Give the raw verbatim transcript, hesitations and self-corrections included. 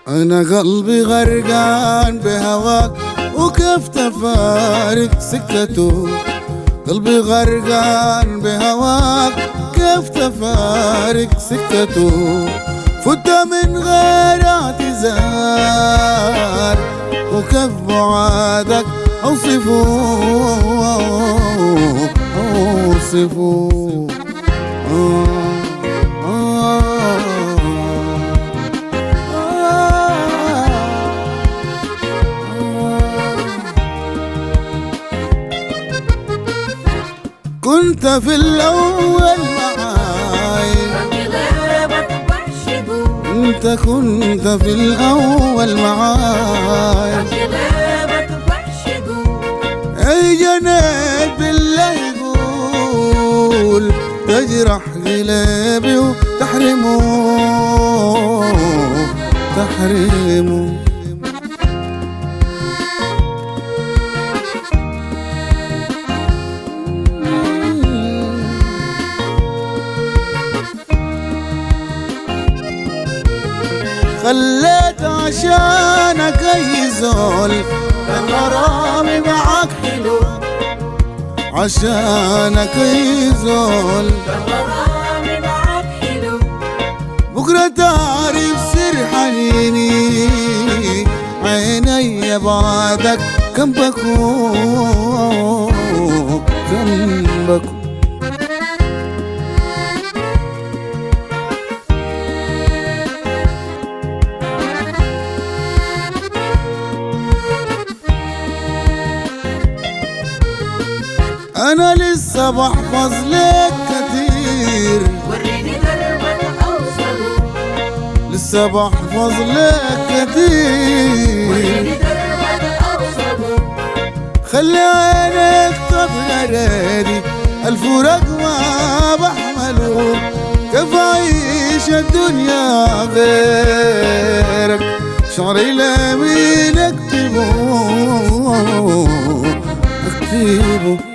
أنا قلبي غرقان بهواك وكيف تفارق سكته. قلبي غرقان بهواك كيف تفارق سكته. فت من غير اعتذار وكيف بعادك أوصفه أوصفه آه آه كنت في الأول معاي، انت كنت في الأول معاي، اي جنيت بالله يقول تجرح قلبي وتحرمه تحرمه. خليت عشانك اي زول كان غرامي معاك حلو. عشانك اي زول كان غرامي معاك حلو. بكرة تعرف سر حنيني عيني بعدك كم بكون كم بكون. أنا لسه بحفظ لك كتير، وريني دربك أوصله. لسه بحفظ لك كتير، وريني دربك أوصله. خلي عينك تغردي الفراق ما بحمله. كيف أعيش الدنيا غيرك شعري لمين أكتبه أكتبه